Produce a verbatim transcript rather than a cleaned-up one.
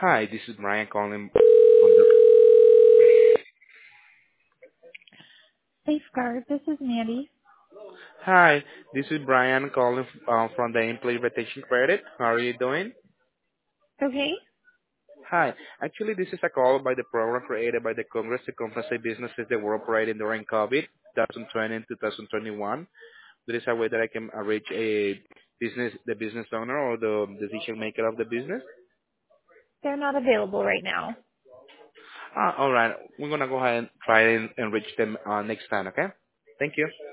Hi, this is Brian calling on the. Safeguard, this is Mandy. Hi, this is Brian calling uh, from the Employee Retention Credit. How are you doing? Okay. Hi, actually, this is a call by the program created by the Congress to compensate businesses that were operating during COVID, twenty twenty and twenty twenty-one. There is a way that I can uh, reach a business, the business owner or the decision maker of the business. They're not available right now. Ah, all right, we're gonna go ahead and try and, and reach them uh, next time. Okay? Thank you.